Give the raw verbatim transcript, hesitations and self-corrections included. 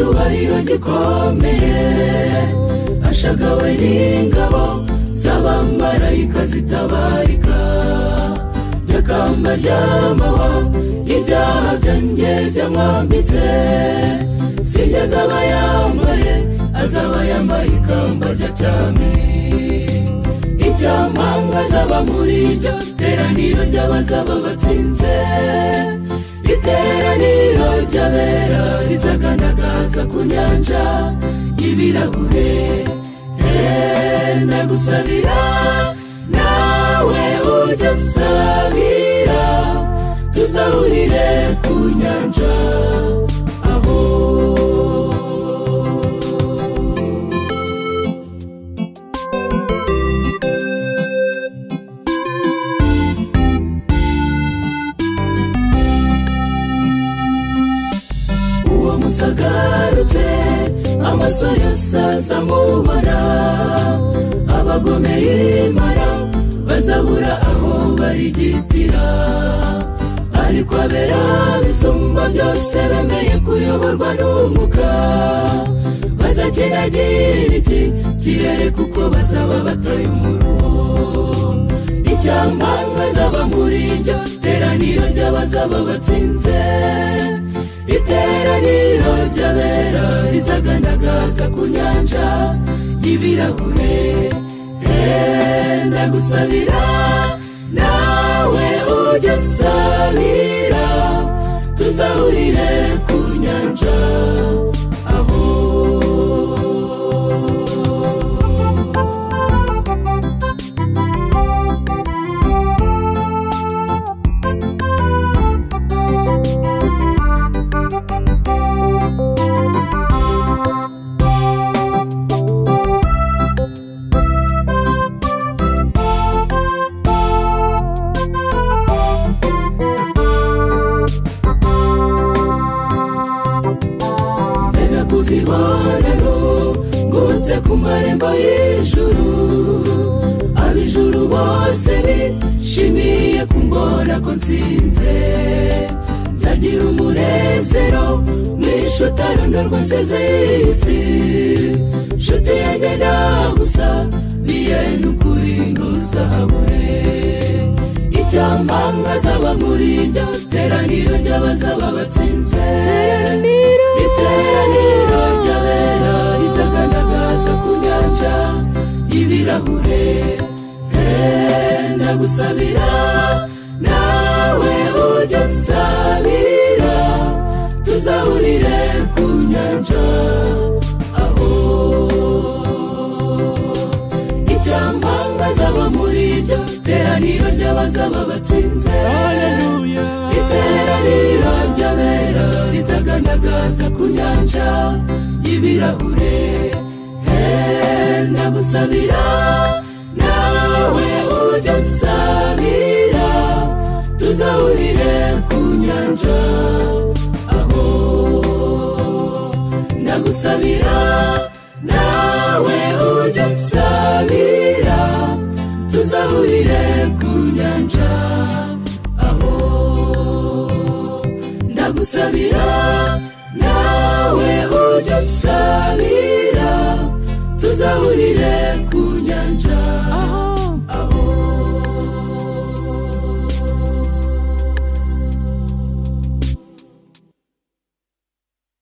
icyubahiro gikomeye ashagawe n'ingabo z'abamarayika zitabarika yakamba ry'amahwa ibyaha byanjye byamwambitse sigeze aba yambaye azaba yambaye ikamba rya cyami icyamanga azaba muri iryo teraniro ry'abazaba batsinze iteraniro ry'abera rizagandagaza ku nyanja y'ibirahure ndagusabira nawe ujya usabira tuzahurire ku nyanja aho uwo musagarutse amaso yose azamubona abagome y'Imana bazabura aho barigitira ariko abera bisumba byose bemeye kuyoborwa n'umwuka bazakinagira iki kirere kuko bazaba batoye umuruho icyamanga azaba muri iryo teraniro ry'abazaba batsinze iteraniro ry'abera rizagandagaza ku nyanja y'ibirahure ndagusabira nawe ujya usabira tuzahurire ku nyanja aho kuzibonano ngutse ku marembo y'ijuru ab'ijuru bose bishimiye kumbona ko nsinze nzagira umunezero mwinshi utarondorwa nziza y'isi nshuti yanjye ndagusabiye n'ukuri ntuzahabure icyamanga azaba muri iryo teraniro ry'abazaba batsinze iteraniro ry'abera rizagandagaza ku nyanja y'ibirahure ndagusabira nawe ujya usabira tuzahurire ku nyanja aho icyamanga azaba muri iryo teraniro ry'abazaba batsinze iteraniro ry'abera rizagandagaza ku nyanja y'ibirahure ndagusabira nawe ujya usabira tuzahurire ku nyanja aho ndagusabira nawe ujya usabira tuzahurire ku nyanja aho ndagusabira nawe ujya usabira tuzahurire ku nyanja aho